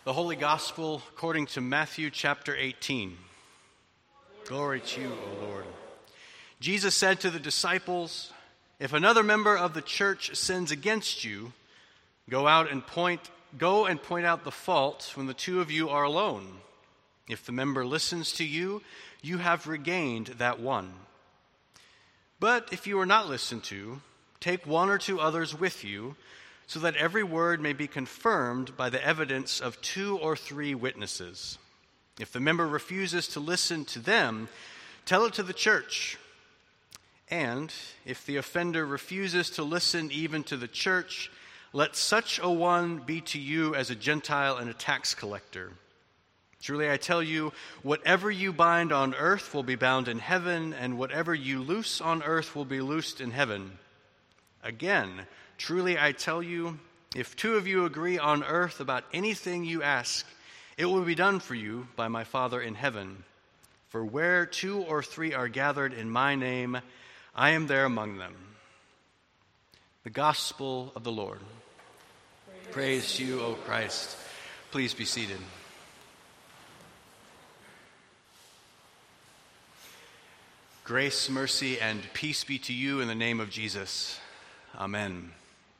The Holy Gospel according to Matthew chapter 18. Glory to you, O Lord. Jesus said to the disciples, "If another member of the church sins against you, go and point out the fault when the two of you are alone. If the member listens to you, you have regained that one. But if you are not listened to, take one or two others with you, so that every word may be confirmed by the evidence of 2 or 3 witnesses. If the member refuses to listen to them, tell it to the church. And if the offender refuses to listen even to the church, let such a one be to you as a Gentile and a tax collector. Truly I tell you, whatever you bind on earth will be bound in heaven, and whatever you loose on earth will be loosed in heaven. Again, truly I tell you, if 2 of you agree on earth about anything you ask, it will be done for you by my Father in heaven. For where 2 or 3 are gathered in my name, I am there among them." The Gospel of the Lord. Praise to you, O Christ. Please be seated. Grace, mercy, and peace be to you in the name of Jesus. Amen.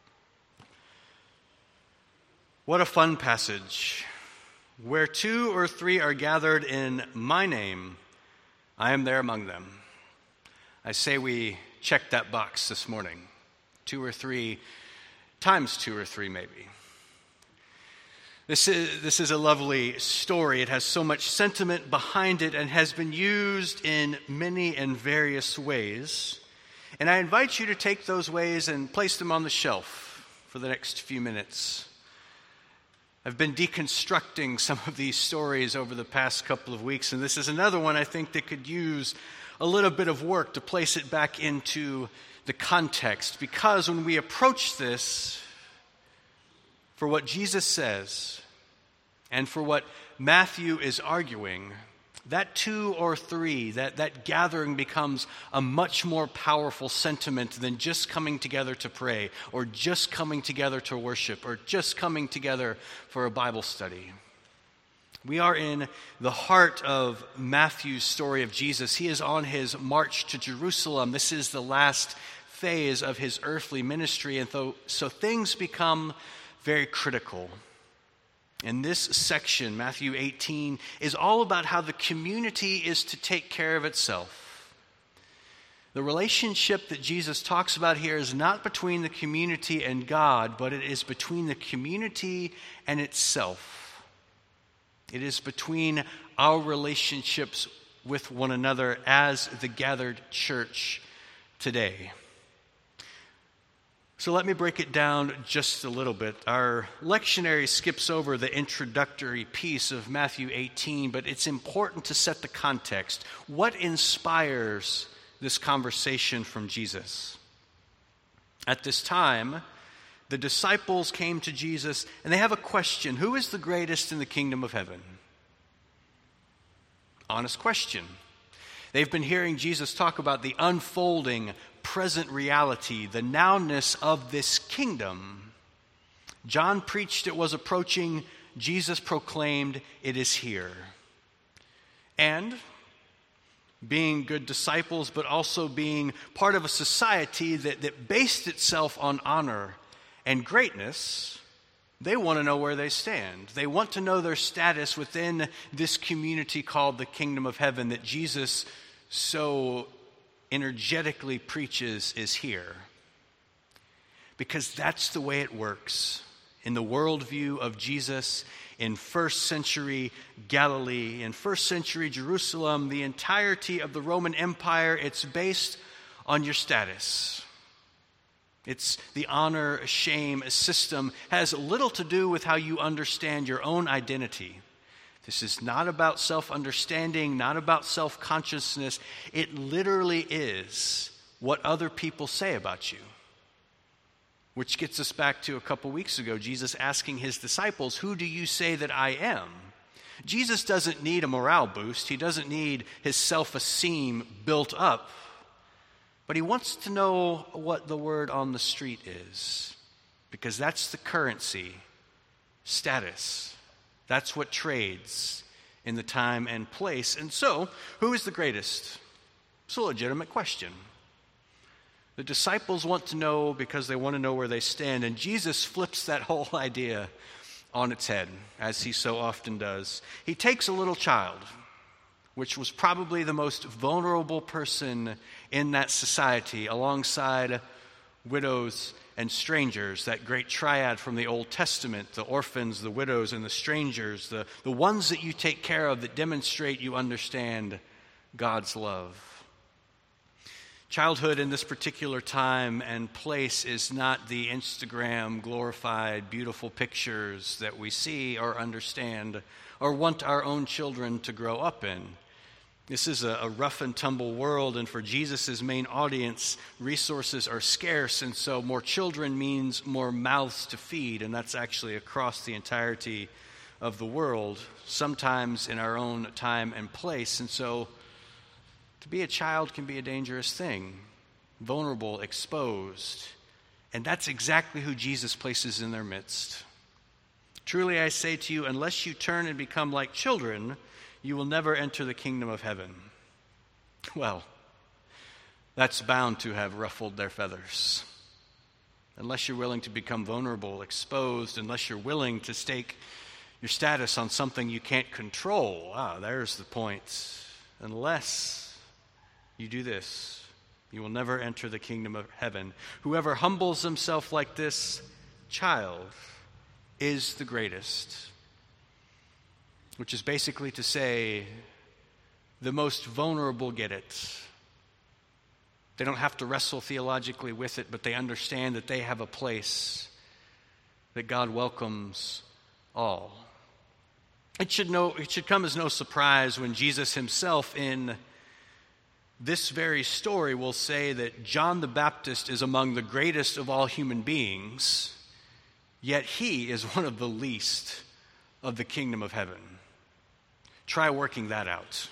What a fun passage. Where 2 or 3 are gathered in my name, I am there among them. I say we check that box this morning. 2 or 3 times 2 or 3 maybe. This is a lovely story. It has so much sentiment behind it and has been used in many and various ways. And I invite you to take those ways and place them on the shelf for the next few minutes. I've been deconstructing some of these stories over the past couple of weeks, and this is another one I think that could use a little bit of work to place it back into the context. Because when we approach this for what Jesus says and for what Matthew is arguing, that 2 or 3, that gathering becomes a much more powerful sentiment than just coming together to pray or just coming together to worship or just coming together for a Bible study. We are in the heart of Matthew's story of Jesus. He is on his march to Jerusalem. This is the last phase of his earthly ministry, and so things become very critical. And this section, Matthew 18, is all about how the community is to take care of itself. The relationship that Jesus talks about here is not between the community and God, but it is between the community and itself. It is between our relationships with one another as the gathered church today. So let me break it down just a little bit. Our lectionary skips over the introductory piece of Matthew 18, but it's important to set the context. What inspires this conversation from Jesus? At this time, the disciples came to Jesus and they have a question. Who is the greatest in the kingdom of heaven? Honest question. They've been hearing Jesus talk about the unfolding present reality, the nowness of this kingdom. John preached it was approaching. Jesus proclaimed it is here. And being good disciples, but also being part of a society that based itself on honor and greatness, they want to know where they stand. They want to know their status within this community called the kingdom of heaven that Jesus so energetically preaches is here. Because that's the way it works in the worldview of Jesus in first century Galilee, in first century Jerusalem, the entirety of the Roman Empire. It's based on your status. It's the honor shame system, has little to do with how you understand your own identity. This is not about self-understanding, not about self-consciousness. It literally is what other people say about you. Which gets us back to a couple weeks ago, Jesus asking his disciples, "Who do you say that I am?" Jesus doesn't need a morale boost. He doesn't need his self-esteem built up. But he wants to know what the word on the street is. Because that's the currency, status. That's what trades in the time and place. And so, who is the greatest? It's a legitimate question. The disciples want to know because they want to know where they stand, and Jesus flips that whole idea on its head, as he so often does. He takes a little child, which was probably the most vulnerable person in that society, alongside widows and strangers, that great triad from the Old Testament, the orphans, the widows, and the strangers, the ones that you take care of that demonstrate you understand God's love. Childhood in this particular time and place is not the Instagram glorified, beautiful pictures that we see or understand or want our own children to grow up in. This is a rough and tumble world, and for Jesus' main audience, resources are scarce, and so more children means more mouths to feed, and that's actually across the entirety of the world, sometimes in our own time and place. And so to be a child can be a dangerous thing, vulnerable, exposed, and that's exactly who Jesus places in their midst. Truly I say to you, unless you turn and become like children, you will never enter the kingdom of heaven. Well, that's bound to have ruffled their feathers. Unless you're willing to become vulnerable, exposed, unless you're willing to stake your status on something you can't control. There's the point. Unless you do this, you will never enter the kingdom of heaven. Whoever humbles himself like this child is the greatest. Which is basically to say, the most vulnerable get it. They don't have to wrestle theologically with it, but they understand that they have a place, that God welcomes all. It should come as no surprise when Jesus himself in this very story will say that John the Baptist is among the greatest of all human beings, yet he is one of the least of the kingdom of heaven. Try working that out.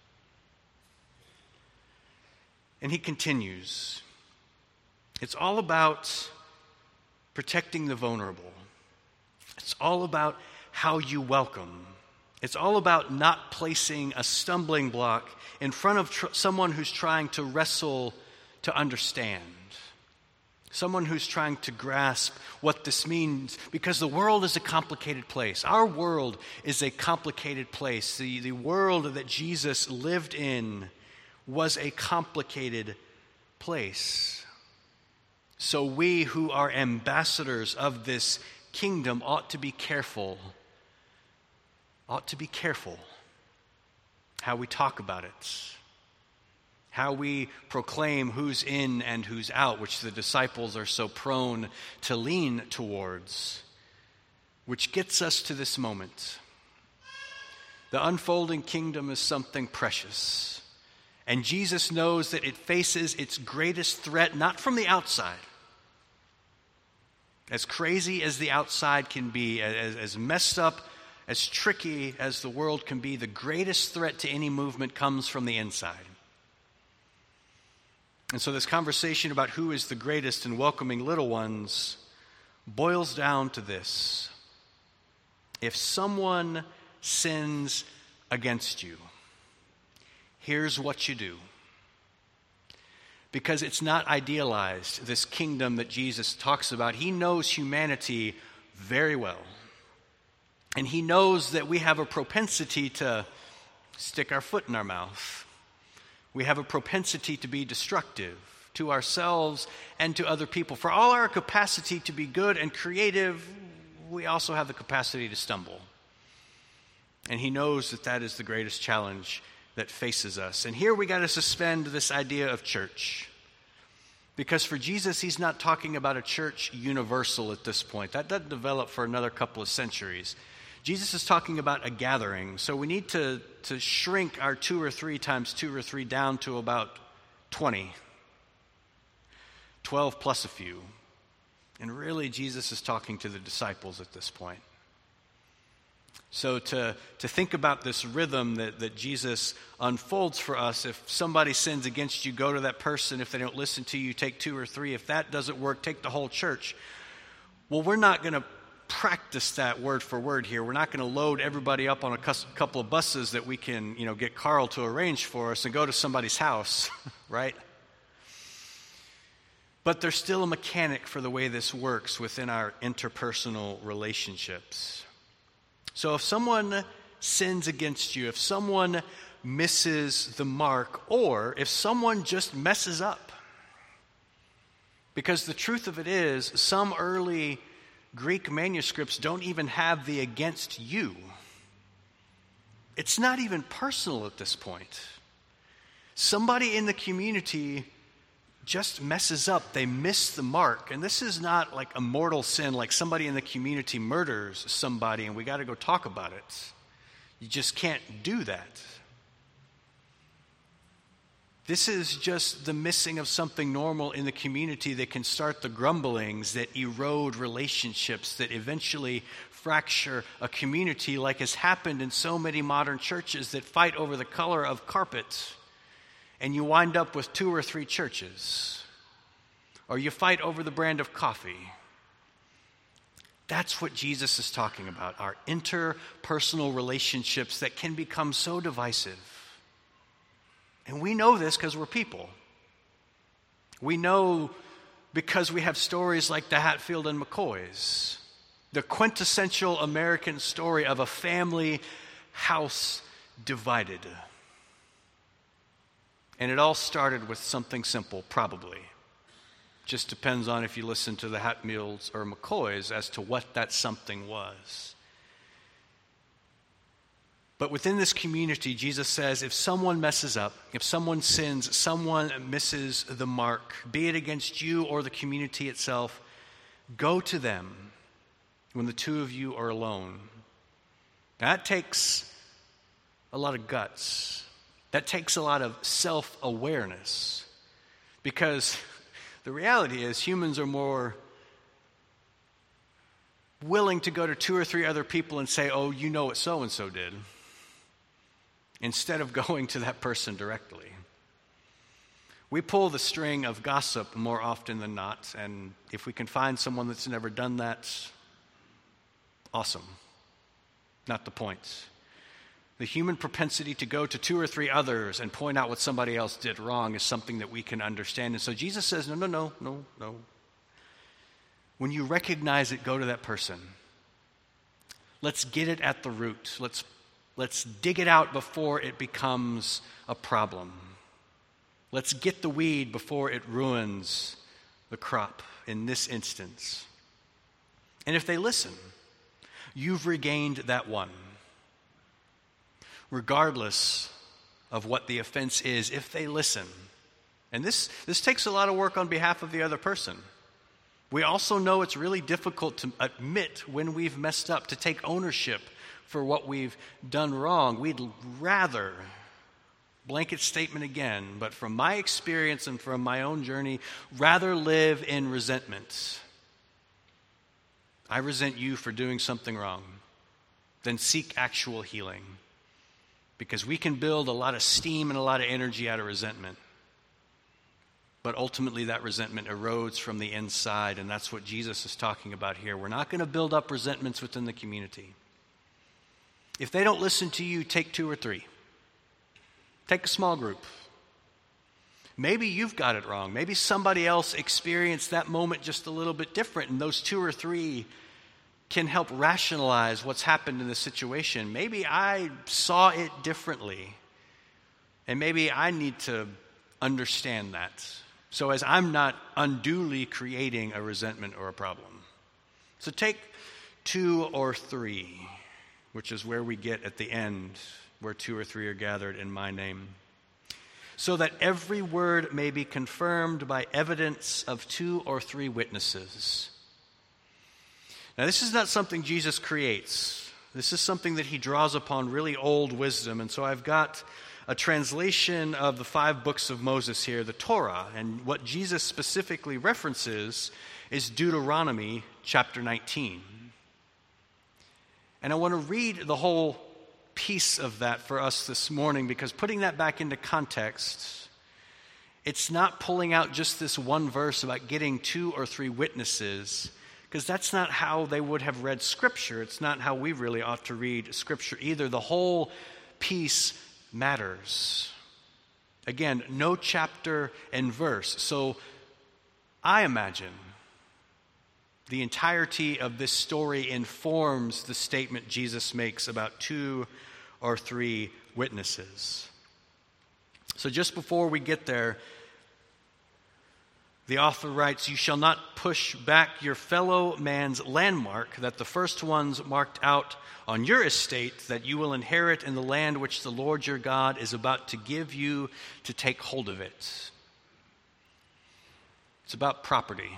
And he continues. It's all about protecting the vulnerable. It's all about how you welcome. It's all about not placing a stumbling block in front of someone who's trying to wrestle to understand. Someone who's trying to grasp what this means, because the world is a complicated place. Our world is a complicated place. The world that Jesus lived in was a complicated place. So we who are ambassadors of this kingdom ought to be careful how we talk about it. How we proclaim who's in and who's out, which the disciples are so prone to lean towards, which gets us to this moment. The unfolding kingdom is something precious, and Jesus knows that it faces its greatest threat not from the outside. As crazy as the outside can be, as messed up, as tricky as the world can be, the greatest threat to any movement comes from the inside. And so this conversation about who is the greatest in welcoming little ones boils down to this. If someone sins against you, here's what you do. Because it's not idealized, this kingdom that Jesus talks about. He knows humanity very well. And he knows that we have a propensity to stick our foot in our mouth. We have a propensity to be destructive to ourselves and to other people. For all our capacity to be good and creative, we also have the capacity to stumble. And he knows that that is the greatest challenge that faces us. And here we got to suspend this idea of church. Because for Jesus, he's not talking about a church universal at this point. That doesn't develop for another couple of centuries. Jesus is talking about a gathering, so we need to shrink our 2 or 3 times 2 or 3 down to about 20. 12 plus a few. And really, Jesus is talking to the disciples at this point. So to think about this rhythm that Jesus unfolds for us, if somebody sins against you, go to that person. If they don't listen to you, take 2 or 3. If that doesn't work, take the whole church. Well, we're not going to practice that word for word here. We're not going to load everybody up on a couple of buses that we can, get Carl to arrange for us and go to somebody's house, right? But there's still a mechanic for the way this works within our interpersonal relationships. So if someone sins against you, if someone misses the mark, or if someone just messes up, because the truth of it is, some early Greek manuscripts don't even have the against you. It's not even personal at this point. Somebody in the community just messes up. They miss the mark. And this is not like a mortal sin, like somebody in the community murders somebody and we got to go talk about it. You just can't do that. This is just the missing of something normal in the community that can start the grumblings, that erode relationships, that eventually fracture a community, like has happened in so many modern churches that fight over the color of carpet, and you wind up with 2 or 3 churches. Or you fight over the brand of coffee. That's what Jesus is talking about, our interpersonal relationships that can become so divisive. And we know this because we're people. We know because we have stories like the Hatfield and McCoys, the quintessential American story of a family house divided. And it all started with something simple, probably. Just depends on if you listen to the Hatfields or McCoys as to what that something was. But within this community, Jesus says, if someone messes up, if someone sins, someone misses the mark, be it against you or the community itself, go to them when the 2 of you are alone. That takes a lot of guts. That takes a lot of self-awareness. Because the reality is humans are more willing to go to 2 or 3 other people and say, oh, you know what so-and-so did, instead of going to that person directly. We pull the string of gossip more often than not, and if we can find someone that's never done that, awesome. Not the point. The human propensity to go to 2 or 3 others and point out what somebody else did wrong is something that we can understand. And so Jesus says, no. When you recognize it, go to that person. Let's get it at the root. Let's dig it out before it becomes a problem. Let's get the weed before it ruins the crop in this instance. And if they listen, you've regained that one. Regardless of what the offense is, if they listen. And this takes a lot of work on behalf of the other person. We also know it's really difficult to admit when we've messed up, to take ownership for what we've done wrong. We'd rather, blanket statement again, but from my experience and from my own journey, rather live in resentment. I resent you for doing something wrong, than seek actual healing. Because we can build a lot of steam and a lot of energy out of resentment. But ultimately that resentment erodes from the inside, and that's what Jesus is talking about here. We're not going to build up resentments within the community. If they don't listen to you, take 2 or 3. Take a small group. Maybe you've got it wrong. Maybe somebody else experienced that moment just a little bit different, and those 2 or 3 can help rationalize what's happened in the situation. Maybe I saw it differently, and maybe I need to understand that, so as I'm not unduly creating a resentment or a problem. So take 2 or 3, which is where we get at the end, where 2 or 3 are gathered in my name, so that every word may be confirmed by evidence of 2 or 3 witnesses. Now, this is not something Jesus creates. This is something that he draws upon really old wisdom. And so I've got a translation of the 5 books of Moses here, the Torah. And what Jesus specifically references is Deuteronomy chapter 19. And I want to read the whole piece of that for us this morning, because putting that back into context, it's not pulling out just this one verse about getting 2 or 3 witnesses. because that's not how they would have read Scripture. It's not how we really ought to read Scripture either. The whole piece matters. Again, no chapter and verse. So I imagine the entirety of this story informs the statement Jesus makes about 2 or 3 witnesses. So just before we get there, the author writes, "You shall not push back your fellow man's landmark, that the first ones marked out on your estate, that you will inherit in the land which the Lord your God is about to give you to take hold of it." It's about property.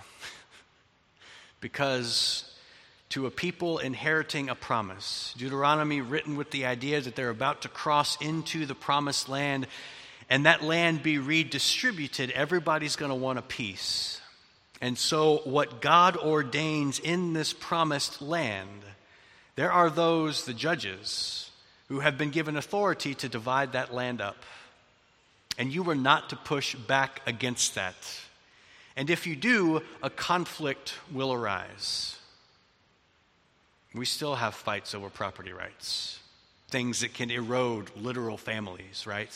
Because to a people inheriting a promise, Deuteronomy written with the idea that they're about to cross into the promised land and that land be redistributed, everybody's going to want a piece. And so what God ordains in this promised land, there are those, the judges, who have been given authority to divide that land up. And you are not to push back against that. And if you do, a conflict will arise. We still have fights over property rights, things that can erode literal families, right?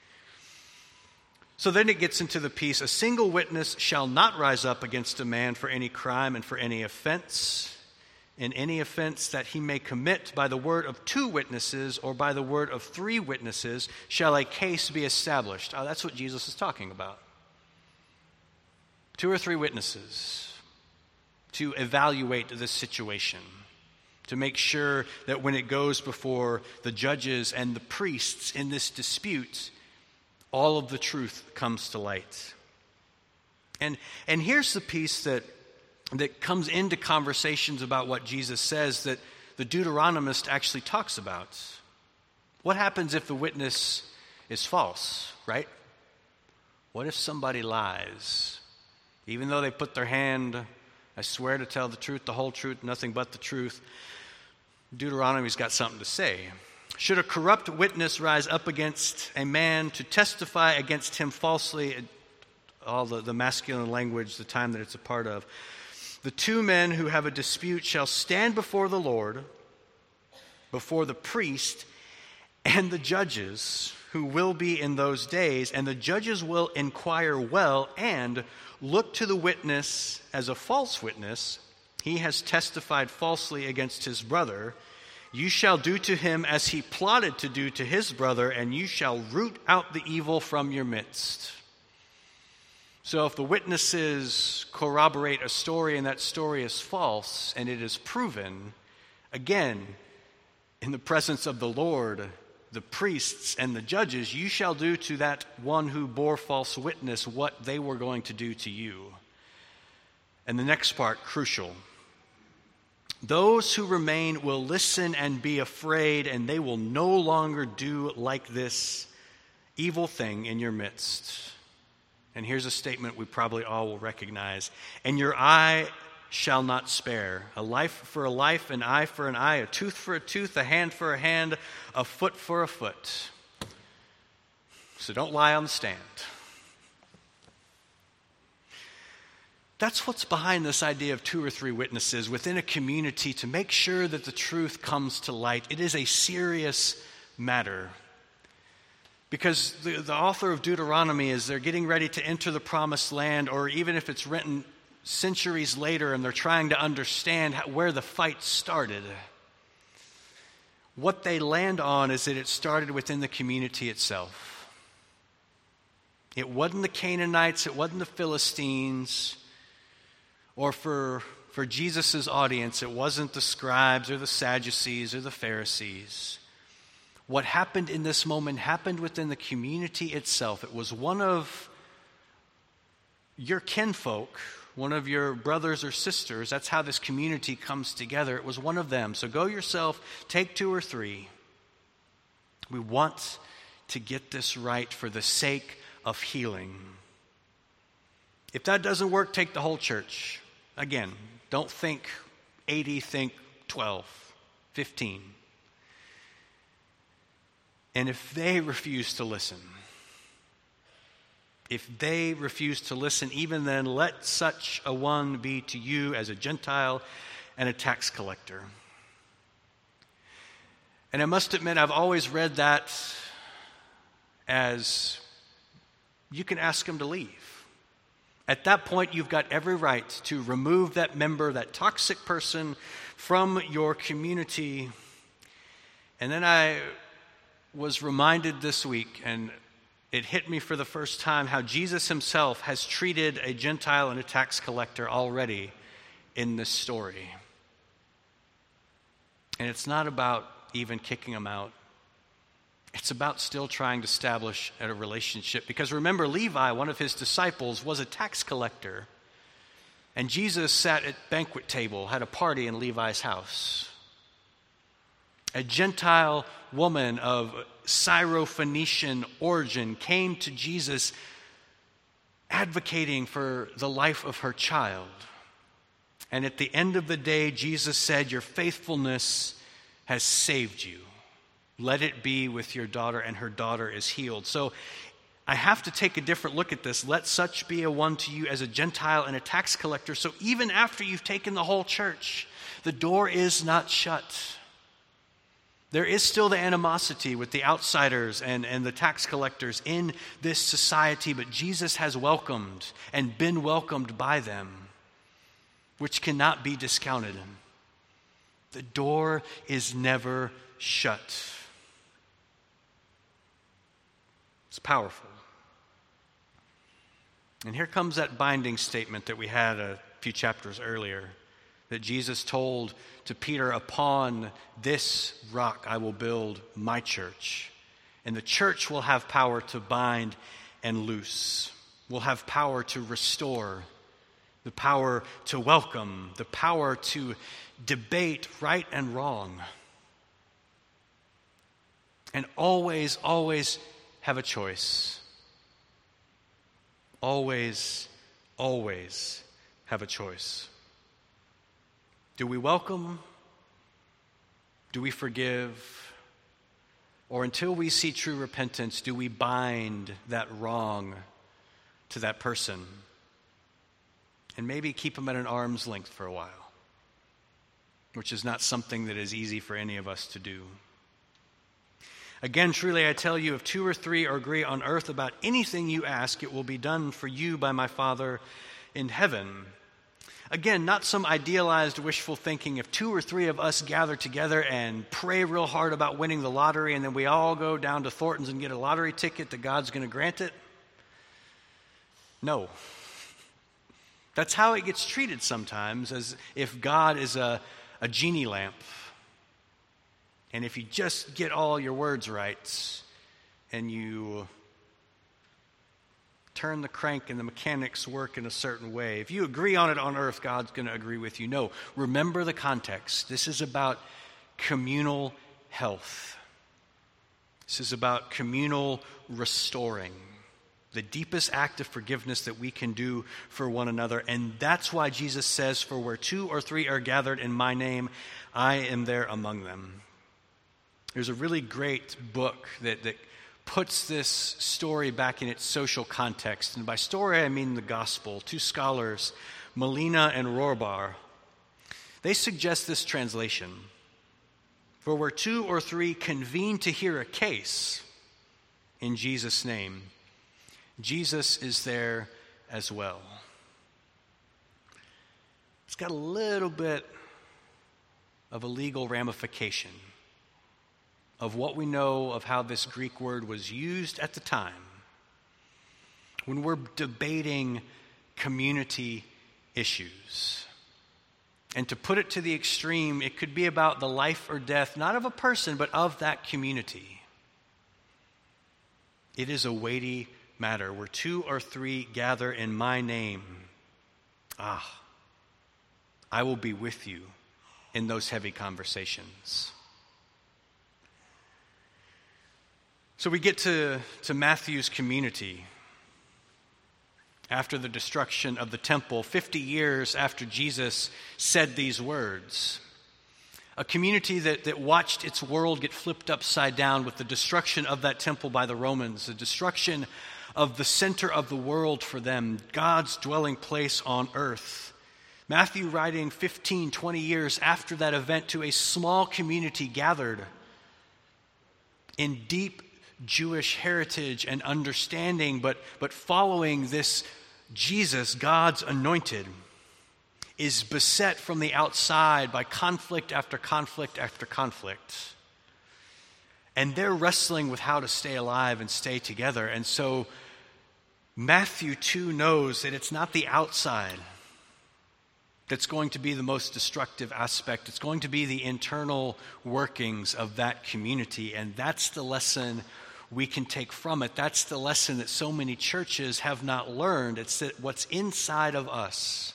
So then it gets into the piece, "A single witness shall not rise up against a man for any crime and for any offense. In any offense that he may commit by the word of 2 witnesses or by the word of 3 witnesses shall a case be established." Oh, that's what Jesus is talking about. 2 or 3 witnesses to evaluate this situation, to make sure that when it goes before the judges and the priests in this dispute, all of the truth comes to light. And here's the piece that comes into conversations about what Jesus says that the Deuteronomist actually talks about. What happens if the witness is false, right? What if somebody lies? Even though they put their hand, "I swear to tell the truth, the whole truth, nothing but the truth," Deuteronomy's got something to say. "Should a corrupt witness rise up against a man to testify against him falsely," all the masculine language, the time that it's a part of, "the 2 men who have a dispute shall stand before the Lord, before the priest and the judges who will be in those days, and the judges will inquire well and look to the witness as a false witness. He has testified falsely against his brother. You shall do to him as he plotted to do to his brother, and you shall root out the evil from your midst." So if the witnesses corroborate a story and that story is false and it is proven, again, in the presence of the Lord, the priests and the judges, you shall do to that one who bore false witness what they were going to do to you. And the next part, crucial. "Those who remain will listen and be afraid, and they will no longer do like this evil thing in your midst." And here's a statement we probably all will recognize. "And your eye shall not spare. A life for a life, an eye for an eye, a tooth for a tooth, a hand for a hand, a foot for a foot." So don't lie on the stand. That's what's behind this idea of 2 or 3 witnesses within a community to make sure that the truth comes to light. It is a serious matter. Because the author of Deuteronomy, as they're getting ready to enter the promised land, or even if it's written centuries later and they're trying to understand where the fight started, what they land on is that it started within the community itself. It wasn't the Canaanites, it wasn't the Philistines, or for Jesus' audience, it wasn't the scribes or the Sadducees or the Pharisees. What happened in this moment happened within the community itself. It was one of your kinfolk, one of your brothers or sisters. That's how this community comes together. It was one of them. So go yourself, take 2 or 3. We want to get this right for the sake of healing. If that doesn't work, take the whole church. Again, don't think 80, think 12, 15. And if they refuse to listen, If they refuse to listen, even then, let such a one be to you as a Gentile and a tax collector. And I must admit, I've always read that as you can ask him to leave. At that point, you've got every right to remove that member, that toxic person, from your community. And then I was reminded this week, and it hit me for the first time, how Jesus himself has treated a Gentile and a tax collector already in this story. And it's not about even kicking them out. It's about still trying to establish a relationship. Because remember, Levi, one of his disciples, was a tax collector. And Jesus sat at banquet table, had a party in Levi's house. A Gentile woman of Syrophoenician origin came to Jesus advocating for the life of her child. And at the end of the day, Jesus said, "Your faithfulness has saved you. Let it be with your daughter," and her daughter is healed. So I have to take a different look at this. Let such be a one to you as a Gentile and a tax collector. So even after you've taken the whole church, the door is not shut. There is still the animosity with the outsiders and the tax collectors in this society, but Jesus has welcomed and been welcomed by them, which cannot be discounted. The door is never shut. It's powerful. And here comes that binding statement that we had a few chapters earlier, that Jesus told to Peter, "Upon this rock I will build my church." And the church will have power to bind and loose, will have power to restore, the power to welcome, the power to debate right and wrong. And always, always have a choice. Always, always have a choice. Do we welcome? Do we forgive? Or until we see true repentance, do we bind that wrong to that person and maybe keep them at an arm's length for a while, which is not something that is easy for any of us to do. Again, truly I tell you, if 2 or 3 agree on earth about anything you ask, it will be done for you by my Father in heaven. Again, not some idealized wishful thinking. If 2 or 3 of us gather together and pray real hard about winning the lottery, and then we all go down to Thornton's and get a lottery ticket, that God's going to grant it. No. That's how it gets treated sometimes, as if God is a genie lamp. And if you just get all your words right and you turn the crank and the mechanics work in a certain way, if you agree on it on earth, God's going to agree with you. No, remember the context. This is about communal health. This is about communal restoring, the deepest act of forgiveness that we can do for one another. And that's why Jesus says, "For where 2 or 3 are gathered in my name, I am there among them." There's a really great book that puts this story back in its social context. And by story, I mean the gospel. 2 scholars, Molina and Rorbar, they suggest this translation: "For where 2 or 3 convene to hear a case in Jesus' name, Jesus is there as well." It's got a little bit of a legal ramification of what we know of how this Greek word was used at the time. When we're debating community issues. And to put it to the extreme, it could be about the life or death, not of a person, but of that community. It is a weighty matter. Where 2 or 3 gather in my name, I will be with you in those heavy conversations. So we get to Matthew's community after the destruction of the temple, 50 years after Jesus said these words. A community that watched its world get flipped upside down with the destruction of that temple by the Romans, the destruction of the center of the world for them, God's dwelling place on earth. Matthew writing 15, 20 years after that event to a small community gathered in deep Jewish heritage and understanding, but following this Jesus, God's anointed, is beset from the outside by conflict after conflict after conflict. And they're wrestling with how to stay alive and stay together. And so Matthew 2 knows that it's not the outside that's going to be the most destructive aspect. It's going to be the internal workings of that community. And that's the lesson we can take from it. That's the lesson that so many churches have not learned. It's that what's inside of us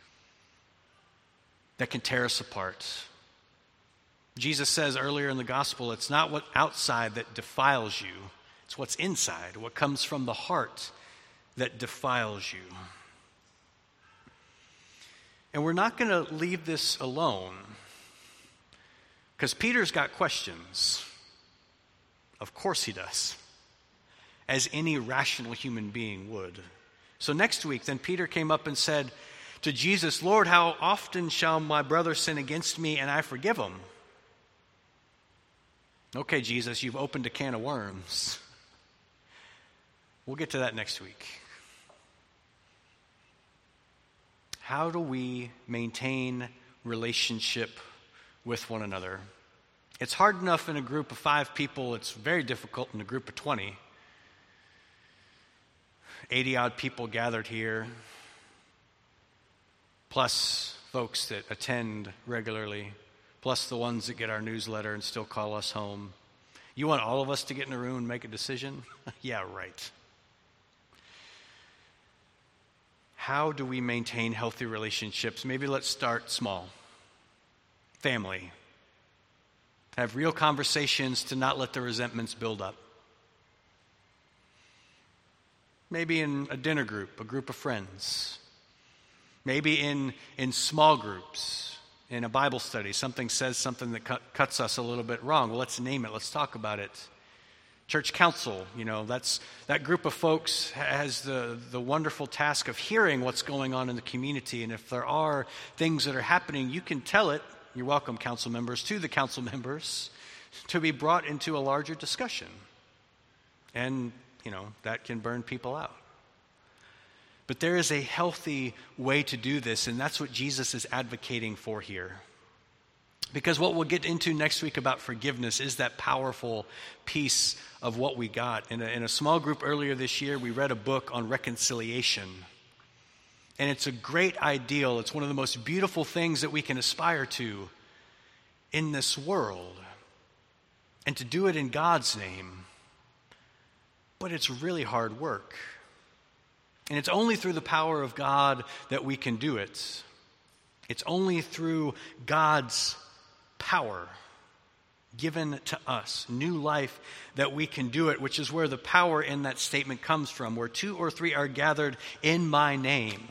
that can tear us apart. Jesus says earlier in the gospel, it's not what outside that defiles you. It's what's inside, what comes from the heart that defiles you. And we're not going to leave this alone because Peter's got questions. Of course he does, as any rational human being would. So next week, then Peter came up and said to Jesus, "Lord, how often shall my brother sin against me and I forgive him?" Okay, Jesus, you've opened a can of worms. We'll get to that next week. How do we maintain relationship with one another? It's hard enough in a group of 5 people. It's very difficult in a group of 20. 80-odd people gathered here, plus folks that attend regularly, plus the ones that get our newsletter and still call us home. You want all of us to get in a room and make a decision? Yeah, right. How do we maintain healthy relationships? Maybe let's start small. Family. Have real conversations to not let the resentments build up. Maybe in a dinner group, a group of friends. Maybe in small groups, in a Bible study. Something says something that cuts us a little bit wrong. Well, let's name it. Let's talk about it. Church council, that group of folks has the wonderful task of hearing what's going on in the community. And if there are things that are happening, you can tell it. You're welcome, council members, to the council members to be brought into a larger discussion. And, that can burn people out. But there is a healthy way to do this, and that's what Jesus is advocating for here. Because what we'll get into next week about forgiveness is that powerful piece of what we got. In a small group earlier this year, we read a book on reconciliation. And it's a great ideal. It's one of the most beautiful things that we can aspire to in this world. And to do it in God's name. But it's really hard work. And it's only through the power of God that we can do it. It's only through God's power given to us, new life, that we can do it, which is where the power in that statement comes from. Where 2 or 3 are gathered in my name,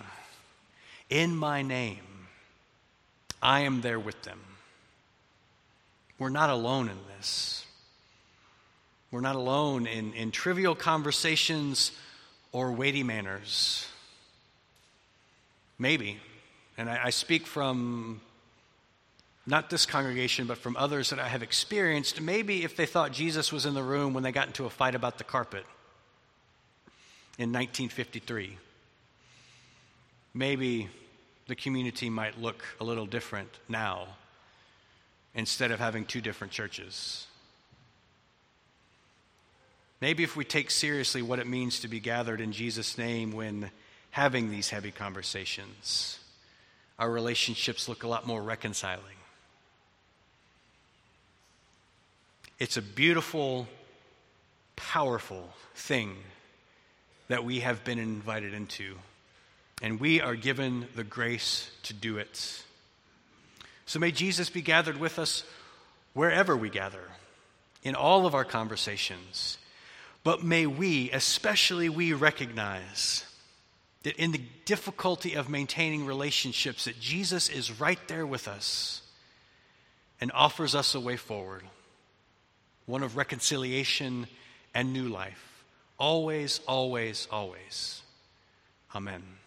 I am there with them. We're not alone in this. We're not alone in trivial conversations or weighty manners. Maybe, and I speak from not this congregation, but from others that I have experienced, maybe if they thought Jesus was in the room when they got into a fight about the carpet in 1953, maybe the community might look a little different now instead of having 2 different churches. Maybe if we take seriously what it means to be gathered in Jesus' name when having these heavy conversations, our relationships look a lot more reconciling. It's a beautiful, powerful thing that we have been invited into, and we are given the grace to do it. So may Jesus be gathered with us wherever we gather, in all of our conversations. But may we, especially we, recognize that in the difficulty of maintaining relationships, that Jesus is right there with us and offers us a way forward, one of reconciliation and new life, always, always, always. Amen.